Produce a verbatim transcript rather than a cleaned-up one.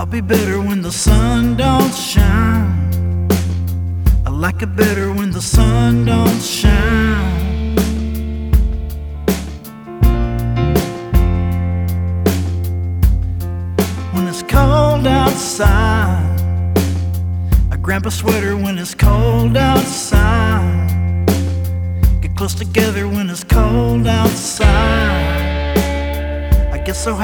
I'll be better when the sun don't shine. I like it better when the sun don't shine. When it's cold outside, I grab a sweater when it's cold outside. Get close together when it's cold outside. I get so